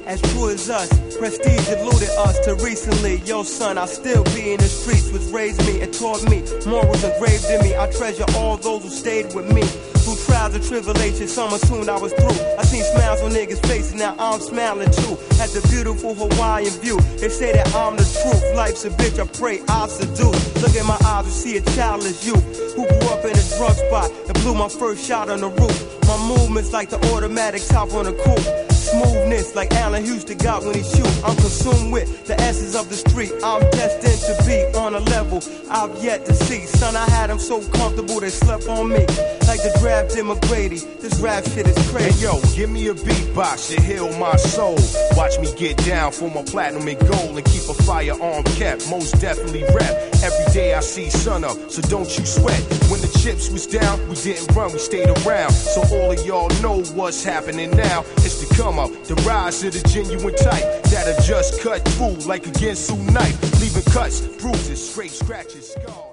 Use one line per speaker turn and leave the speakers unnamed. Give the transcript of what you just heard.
as true as us. Prestige eluded us to recently. Yo, son, I still be in the streets, which raised me and taught me. Morals engraved in me. I treasure all those who stayed with me. Through trials and tribulations, summer soon I was through. I seen smiles on niggas' faces, now I'm smiling too. At the beautiful Hawaiian view, they say that I'm the truth. Life's a bitch, I pray I'll seduce. Look at my eyes and see a childless youth who grew up in a drug spot and blew my first shot on the roof. My movements like the automatic top on a coupe. Smoothness like Allen Houston got when he shoot. I'm consumed with the essence of the street. I'm destined to be on a level I've yet to see. Son, I had them so comfortable they slept on me like the draft Jim McGrady. This rap shit is crazy.
Hey yo, give me a beatbox to heal my soul. Watch me get down for my platinum and gold and keep a firearm kept. Most definitely rap. Every day I see sun up, so don't you sweat. When the chips was down, we didn't run, we stayed around. So all of y'all know what's happening now. It's the come up, the rise of the genuine type that'll just cut through like a Ginsu knife, leaving cuts, bruises, straight scratches, scars.